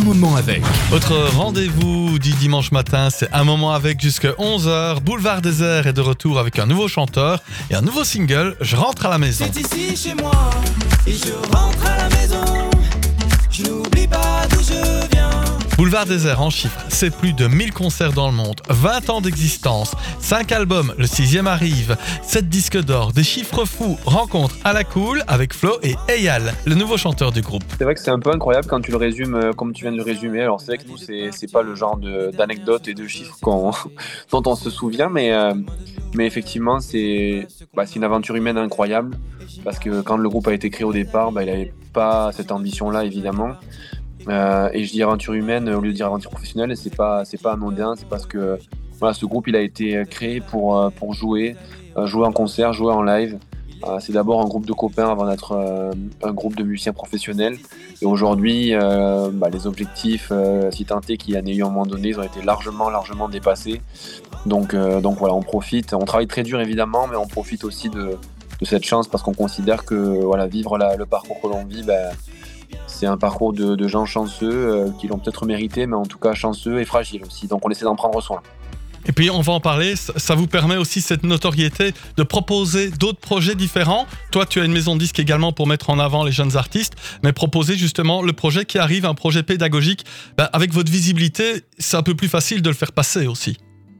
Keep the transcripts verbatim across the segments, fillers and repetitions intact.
moment avec. Votre rendez-vous du dimanche matin, c'est un moment avec jusqu'à onze heures. Boulevard Désert est de retour avec un nouveau chanteur et un nouveau single, Je rentre à la maison. C'est ici chez moi et je rentre à la maison. Je n'oublie pas d'où je viens. Boulevard Désert en chiffres, c'est plus de mille concerts dans le monde, vingt ans d'existence, cinq albums, le sixième arrive, sept disques d'or, des chiffres fous, rencontre à la cool avec Flo et Eyal, le nouveau chanteur du groupe. C'est vrai que c'est un peu incroyable quand tu le résumes euh, comme tu viens de le résumer. Alors c'est vrai que nous, c'est, c'est pas le genre de, d'anecdotes et de chiffres qu'on, dont on se souvient, mais, euh, mais effectivement, c'est, bah, c'est une aventure humaine incroyable parce que quand le groupe a été créé au départ, bah, il n'avait pas cette ambition-là, évidemment. Euh, et je dis aventure humaine au lieu de dire aventure professionnelle, c'est pas c'est pas anodin, c'est parce que voilà, ce groupe il a été créé pour pour jouer, jouer en concert, jouer en live. Euh, c'est d'abord un groupe de copains avant d'être euh, un groupe de musiciens professionnels. Et aujourd'hui, euh, bah, les objectifs, euh, si tant est qu'il y en ait eu à un moment donné, ils ont été largement largement dépassés. Donc euh, donc voilà, on profite, on travaille très dur évidemment, mais on profite aussi de de cette chance parce qu'on considère que voilà, vivre la, le parcours que l'on vit, bah, c'est un parcours de, de gens chanceux euh, qui l'ont peut-être mérité, mais en tout cas chanceux et fragiles aussi. Donc on essaie d'en prendre soin. Et puis on va en parler, ça vous permet aussi cette notoriété de proposer d'autres projets différents. Toi tu as une maison de disques également pour mettre en avant les jeunes artistes, mais proposer justement le projet qui arrive, un projet pédagogique, ben avec votre visibilité, c'est un peu plus facile de le faire passer aussi.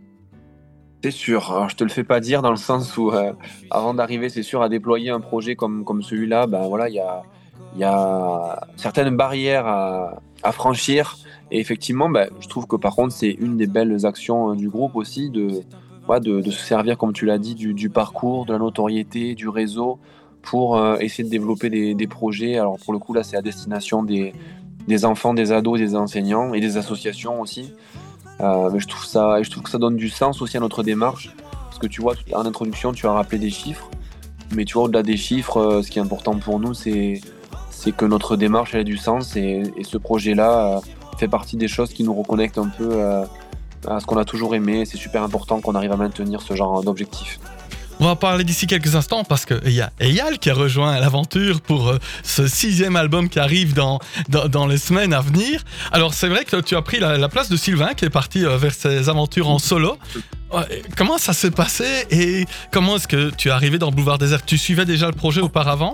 C'est sûr, alors je te le fais pas dire dans le sens où euh, avant d'arriver c'est sûr à déployer un projet comme, comme celui-là, ben voilà, il y a, y a certaines barrières à, à franchir et effectivement ben, je trouve que par contre c'est une des belles actions du groupe aussi de, ouais, de, de se servir comme tu l'as dit du, du parcours, de la notoriété, du réseau pour euh, essayer de développer des, des projets. Alors pour le coup là c'est à destination des, des enfants, des ados, des enseignants et des associations aussi. Euh, mais je trouve ça, je trouve que ça donne du sens aussi à notre démarche, parce que tu vois, en introduction, tu as rappelé des chiffres, mais tu vois, au-delà des chiffres, euh, ce qui est important pour nous, c'est, c'est que notre démarche elle a du sens, et, et ce projet-là euh, fait partie des choses qui nous reconnectent un peu euh, à ce qu'on a toujours aimé. C'est super important qu'on arrive à maintenir ce genre d'objectif. On va en parler d'ici quelques instants parce qu'il y a Eyal qui a rejoint l'aventure pour euh, ce sixième album qui arrive dans, dans, dans les semaines à venir. Alors c'est vrai que tu as pris la, la place de Sylvain qui est parti euh, vers ses aventures en solo. Euh, comment ça s'est passé et comment est-ce que tu es arrivé dans Boulevard Désert? Tu suivais déjà le projet auparavant?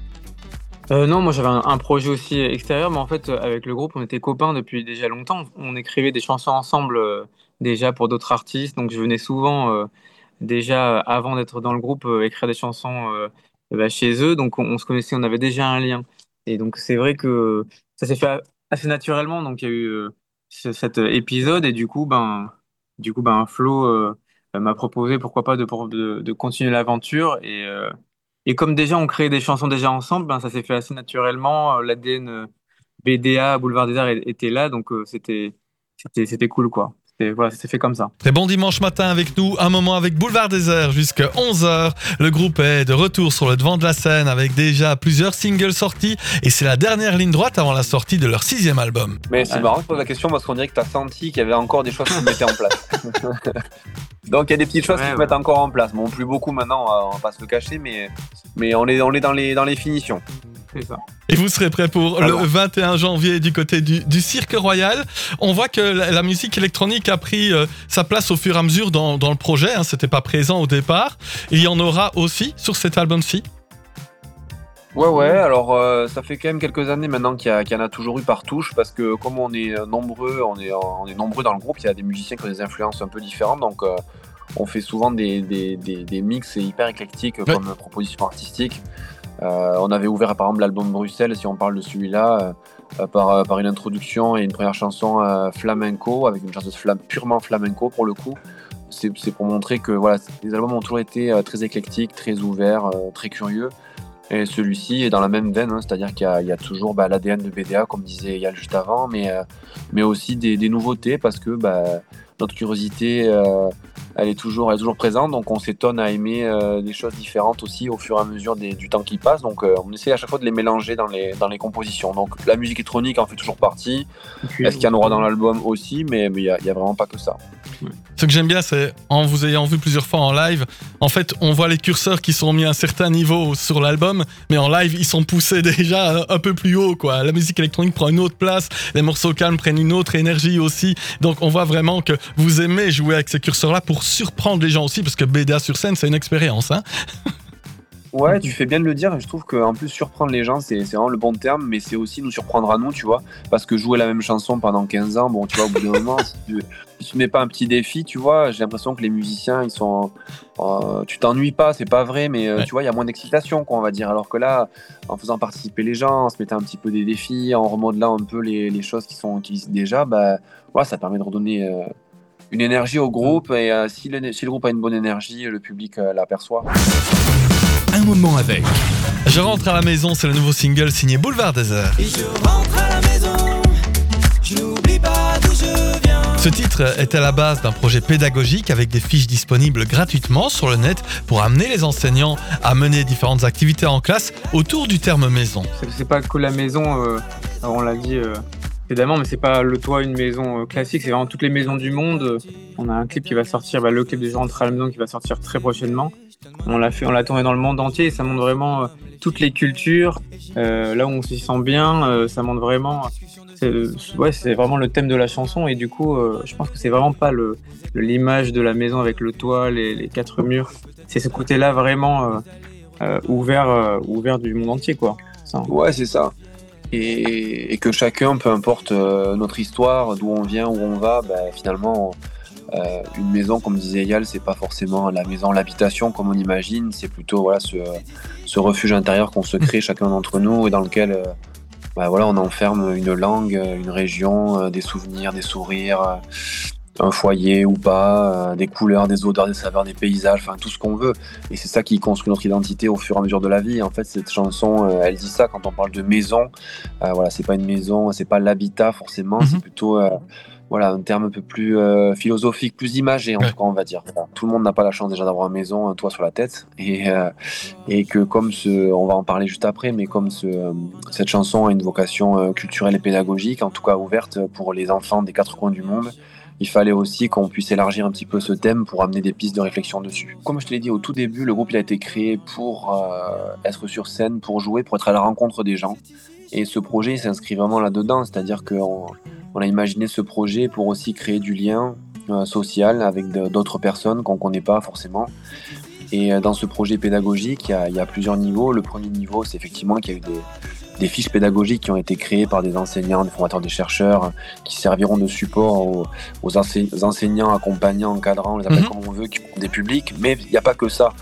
Euh, non, moi j'avais un, un projet aussi extérieur, mais en fait avec le groupe on était copains depuis déjà longtemps. On écrivait des chansons ensemble euh, déjà pour d'autres artistes, donc je venais souvent... Euh, déjà avant d'être dans le groupe euh, écrire des chansons euh, bah, chez eux, donc on, on se connaissait, on avait déjà un lien et donc c'est vrai que ça s'est fait assez naturellement. Donc il y a eu euh, ce- cet épisode et du coup ben du coup ben Flo euh, m'a proposé pourquoi pas de, pour- de, de continuer l'aventure et euh, et comme déjà on créait des chansons déjà ensemble, ben ça s'est fait assez naturellement. Euh, l'A D N euh, B D A Boulevard des Arts était là, donc euh, c'était c'était c'était cool quoi. C'était, voilà, ça s'est fait comme ça. C'est bon dimanche matin avec nous, un moment avec Boulevard Désert jusqu'à onze heures. Le groupe est de retour sur le devant de la scène avec déjà plusieurs singles sortis et c'est la dernière ligne droite avant la sortie de leur sixième album. Mais c'est Ouais. marrant que tu poses la question parce qu'on dirait que tu as senti qu'il y avait encore des choses qui se mettaient en place. Donc il y a des petites choses Ouais, qui se ouais. mettent encore en place. Bon, plus beaucoup maintenant, on va pas se le cacher, mais, mais on est, on est dans, les, dans les finitions. C'est ça. Et vous serez prêts pour Alors. le vingt et un janvier du côté du, du Cirque Royal. On voit que la, la musique électronique a pris euh, sa place au fur et à mesure dans, dans le projet. Hein, c'était pas présent au départ. Il y en aura aussi sur cet album-ci. Ouais, ouais, alors euh, ça fait quand même quelques années maintenant qu'il y, a, qu'il y en a toujours eu par touche, parce que comme on est euh, nombreux, on est, on est nombreux dans le groupe, il y a des musiciens qui ont des influences un peu différentes, donc euh, on fait souvent des, des, des, des mix hyper éclectiques Ouais. comme proposition artistique. Euh, on avait ouvert par exemple l'album Bruxelles, si on parle de celui-là, euh, par, euh, par une introduction et une première chanson euh, flamenco, avec une chanson flam- purement flamenco pour le coup. C'est, c'est pour montrer que voilà, les albums ont toujours été euh, très éclectiques, très ouverts, euh, très curieux. Et celui-ci est dans la même veine, hein, c'est-à-dire qu'il y a, il y a toujours bah, l'A D N de B D A, comme disait Eyal juste avant, mais, euh, mais aussi des, des nouveautés, parce que bah, notre curiosité euh, elle est toujours, elle est toujours présente. Donc on s'étonne à aimer euh, des choses différentes aussi au fur et à mesure des, du temps qui passe. Donc euh, on essaie à chaque fois de les mélanger dans les, dans les compositions. Donc la musique électronique en fait toujours partie. Puis, Est-ce qu'il y en aura dans l'album aussi? Mais il n'y a, y a vraiment pas que ça. Ce que j'aime bien, c'est en vous ayant vu plusieurs fois en live, en fait, on voit les curseurs qui sont mis à un certain niveau sur l'album, mais en live, ils sont poussés déjà un peu plus haut, quoi. La musique électronique prend une autre place, les morceaux calmes prennent une autre énergie aussi. Donc, on voit vraiment que vous aimez jouer avec ces curseurs-là pour surprendre les gens aussi, parce que B D A sur scène, c'est une expérience, hein. Ouais, tu fais bien de le dire. Je trouve qu'en plus, surprendre les gens, c'est, c'est vraiment le bon terme, mais c'est aussi nous surprendre à nous, tu vois. Parce que jouer la même chanson pendant quinze ans, bon, tu vois, au bout d'un moment, si tu, si tu mets pas un petit défi, tu vois, j'ai l'impression que les musiciens, ils sont. Euh, tu t'ennuies pas, c'est pas vrai, mais euh, Ouais. tu vois, il y a moins d'excitation, quoi, on va dire. Alors que là, en faisant participer les gens, en se mettant un petit peu des défis, en remodelant un peu les, les choses qui sont qui existent déjà, bah, voilà, ça permet de redonner. Euh, une énergie au groupe, et euh, si, le, si le groupe a une bonne énergie, le public euh, l'aperçoit. Un moment avec. Je rentre à la maison, c'est le nouveau single signé Boulevard Désert. Et je rentre à la maison, je n'oublie pas d'où je viens. Ce titre est à la base d'un projet pédagogique avec des fiches disponibles gratuitement sur le net pour amener les enseignants à mener différentes activités en classe autour du terme maison. C'est, c'est pas que la maison, euh, on l'a dit euh, évidemment, mais c'est pas le toit une maison euh, classique, c'est vraiment toutes les maisons du monde. On a un clip qui va sortir, bah, le clip de Je rentre à la maison qui va sortir très prochainement. On l'a fait, on l'a tourné dans le monde entier et ça montre vraiment euh, toutes les cultures. Euh, là où on s'y sent bien, euh, ça montre vraiment. C'est, ouais, c'est vraiment le thème de la chanson et du coup, euh, je pense que c'est vraiment pas le, le- l'image de la maison avec le toit, les, les quatre murs. C'est ce côté-là vraiment euh, euh, ouvert, euh, ouvert du monde entier, quoi. Ça. Ouais, c'est ça. Et, et que chacun, peu importe euh, notre histoire, d'où on vient, où on va, bah, finalement, euh, une maison, comme disait Eyal, c'est pas forcément la maison, l'habitation comme on imagine, c'est plutôt voilà, ce, ce refuge intérieur qu'on se crée chacun d'entre nous et dans lequel euh, bah, voilà, on enferme une langue, une région, euh, des souvenirs, des sourires, euh, un foyer ou pas, euh, des couleurs, des odeurs, des saveurs, des paysages, enfin tout ce qu'on veut. Et c'est ça qui construit notre identité au fur et à mesure de la vie. En fait, cette chanson, euh, elle dit ça quand on parle de maison. Euh, voilà, c'est pas une maison, c'est pas l'habitat forcément, Mhm. c'est plutôt euh, voilà, un terme un peu plus euh, philosophique, plus imagé en Ouais. tout cas, on va dire. Voilà. Tout le monde n'a pas la chance déjà d'avoir une maison, un toit sur la tête. Et, euh, et que comme ce, on va en parler juste après, mais comme ce, euh, cette chanson a une vocation euh, culturelle et pédagogique, en tout cas ouverte pour les enfants des quatre coins du monde, il fallait aussi qu'on puisse élargir un petit peu ce thème pour amener des pistes de réflexion dessus. Comme je te l'ai dit au tout début, le groupe il a été créé pour euh, être sur scène, pour jouer, pour être à la rencontre des gens. Et ce projet il s'inscrit vraiment là-dedans, c'est-à-dire qu'on on a imaginé ce projet pour aussi créer du lien euh, social avec de- d'autres personnes qu'on ne connaît pas forcément. Et euh, dans ce projet pédagogique, il y a, il y a plusieurs niveaux. Le premier niveau, c'est effectivement qu'il y a eu des, des fiches pédagogiques qui ont été créées par des enseignants, des formateurs, des chercheurs, qui serviront de support aux, aux ense- enseignants, accompagnants, encadrants, on les appelle Mhm. comme on veut, qui ont des publics. Mais il n'y a pas que ça.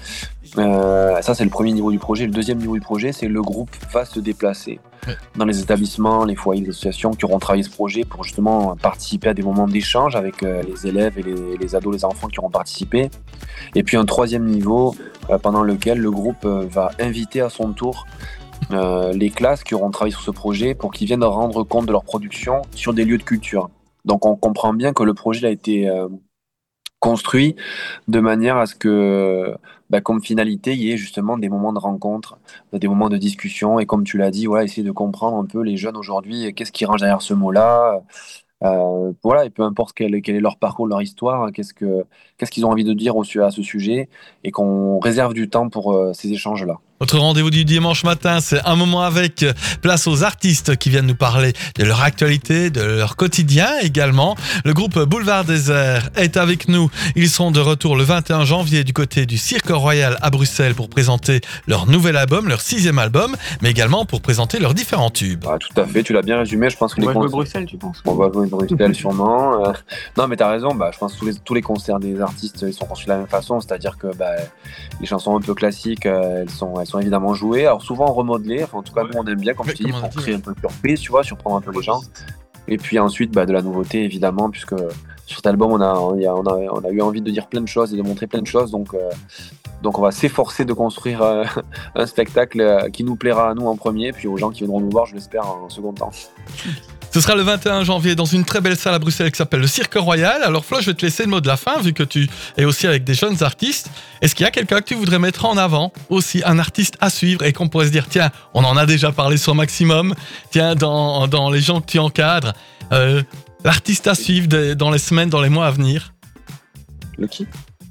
Euh, ça, c'est le premier niveau du projet. Le deuxième niveau du projet, c'est le groupe va se déplacer Ouais. dans les établissements, les foyers, les associations qui auront travaillé ce projet pour justement participer à des moments d'échange avec euh, les élèves et les, les ados, les enfants qui auront participé. Et puis un troisième niveau euh, pendant lequel le groupe euh, va inviter à son tour euh, les classes qui auront travaillé sur ce projet pour qu'ils viennent rendre compte de leur production sur des lieux de culture. Donc on comprend bien que le projet a été euh, construit de manière à ce que, bah, comme finalité, il y ait justement des moments de rencontre, des moments de discussion, et comme tu l'as dit, voilà, essayer de comprendre un peu les jeunes aujourd'hui, qu'est-ce qui range derrière ce mot-là, euh, voilà, et peu importe quel, quel est leur parcours, leur histoire, qu'est-ce que, qu'est-ce qu'ils ont envie de dire au, su- à ce sujet, et qu'on réserve du temps pour euh, ces échanges-là. Notre rendez-vous du dimanche matin, c'est un moment avec place aux artistes qui viennent nous parler de leur actualité, de leur quotidien également. Le groupe Boulevard Désert est avec nous. Ils seront de retour le vingt et un janvier du côté du Cirque Royal à Bruxelles pour présenter leur nouvel album, leur sixième album, mais également pour présenter leurs différents tubes. Ah, tout à fait, tu l'as bien résumé, je pense que On les va jouer concerts- Bruxelles, tu penses? On va jouer Bruxelles sûrement. Euh, non, mais t'as raison. Bah, je pense que tous les, tous les concerts des artistes, ils sont construits de la même façon. C'est-à-dire que bah, les chansons un peu classiques, euh, elles, sont, elles sont évidemment jouées. Alors souvent remodelées. Enfin, en tout cas, nous, on aime bien, comme Oui, je t'ai dit, comme on a pour dit, créer un peu de surprise, tu vois, surprendre un peu les gens. Et puis ensuite, bah, de la nouveauté, évidemment, puisque sur cet album, on a, on a, on a, on a eu envie de dire plein de choses et de montrer plein de choses. Donc, euh, Donc on va s'efforcer de construire euh, un spectacle euh, qui nous plaira à nous en premier, puis aux gens qui viendront nous voir, je l'espère, en second temps. Ce sera le vingt et un janvier dans une très belle salle à Bruxelles qui s'appelle le Cirque Royal. Alors Flo, je vais te laisser le mot de la fin vu que tu es aussi avec des jeunes artistes. Est-ce qu'il y a quelqu'un que tu voudrais mettre en avant aussi, un artiste à suivre et qu'on pourrait se dire tiens, on en a déjà parlé sur Maximum, tiens, dans, dans les gens que tu encadres, euh, l'artiste à suivre de, dans les semaines, dans les mois à venir? Le qui?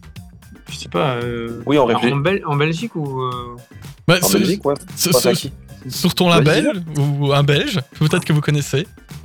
Je sais pas. Euh... Oui, on Alors, réfléchit. en, Bel- en Belgique ou. Euh... Bah, En ce- Belgique, ouais. ce- Pas ce- à qui? sur ton Vas-y, label ou un belge, peut-être que vous connaissez.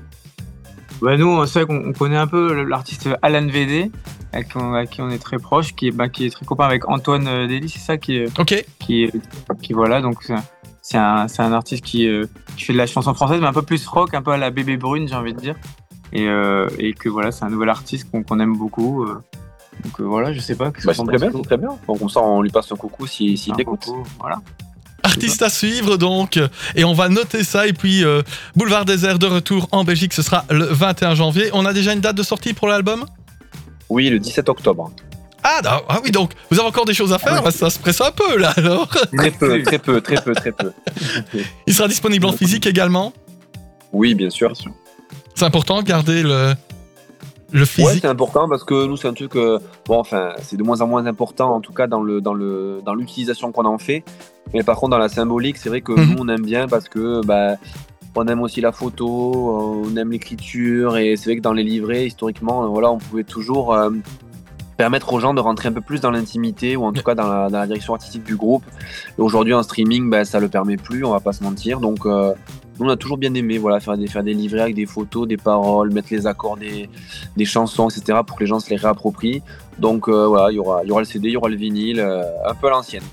Bah, nous, c'est vrai qu'on on connaît un peu l'artiste Alan V D, avec qui on, avec qui on est très proche, qui est, bah, qui est très copain avec Antoine euh, Dely, c'est ça qui est. Ok. Qui, est- qui voilà, donc c'est un- c'est un, c'est un artiste qui, euh, qui fait de la chanson française, mais un peu plus rock, un peu à la Bébé Brune, j'ai envie de dire. Et, euh, et que voilà, c'est un nouvel artiste qu'on qu'on aime beaucoup. euh. Donc euh, voilà, je sais pas. qu'est-ce Bah, que c'est t'en très bien, penses, c'est très bien. Donc comme ça, on lui passe un coucou s'il s'il Un t'écoute. coucou, Voilà. Artiste à suivre donc, et on va noter ça. Et puis euh, Boulevard Désert de retour en Belgique, ce sera le vingt et un janvier. On a déjà une date de sortie pour l'album? Oui, le dix-sept octobre. Ah, da- ah oui, donc vous avez encore des choses à faire, bah, ça se presse un peu là alors. Très peu, très peu, très peu, très peu. Il sera disponible en physique également. Oui, bien sûr. C'est important de garder le, le Ouais, physique. c'est important parce que nous, c'est un truc. euh, bon, enfin, c'est de moins en moins important, en tout cas dans le dans le dans l'utilisation qu'on en fait. Mais par contre, dans la symbolique, c'est vrai que Mhm. nous, on aime bien parce que bah, on aime aussi la photo, on aime l'écriture, et c'est vrai que dans les livrets, historiquement, euh, voilà, on pouvait toujours euh, permettre aux gens de rentrer un peu plus dans l'intimité, ou en tout cas dans la, dans la direction artistique du groupe. Et aujourd'hui, en streaming, bah, ça le permet plus, on va pas se mentir. Donc, euh, nous, on a toujours bien aimé, voilà, faire des faire des livrets avec des photos, des paroles, mettre les accords des des chansons, et cetera, pour que les gens se les réapproprient. Donc euh, voilà, il y aura il y aura le C D, il y aura le vinyle, euh, un peu à l'ancienne.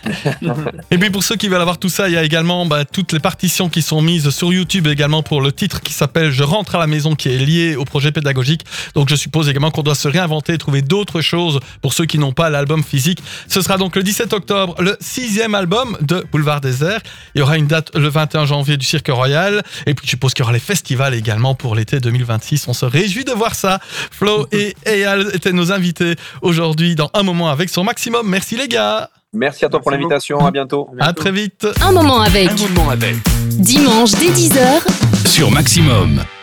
Et puis pour ceux qui veulent avoir tout ça, il y a également bah, toutes les partitions qui sont mises sur YouTube également pour le titre qui s'appelle Je rentre à la maison, qui est lié au projet pédagogique. Donc je suppose également qu'on doit se réinventer, trouver d'autres choses pour ceux qui n'ont pas l'album physique. Ce sera donc le dix-sept octobre, le sixième album de Boulevard Désert. Il y aura une date le vingt et un janvier du Cirque Royal. Et puis je suppose qu'il y aura les festivals également pour l'été deux mille vingt-six. On se réjouit de voir ça. Flo et Eyal étaient nos invités aujourd'hui dans Un Moment Avec sur Maximum. Merci les gars. Merci à toi pour Merci l'invitation, à bientôt. À très vite. Un moment avec. Un moment avec. Dimanche dès dix heures. Sur Maximum.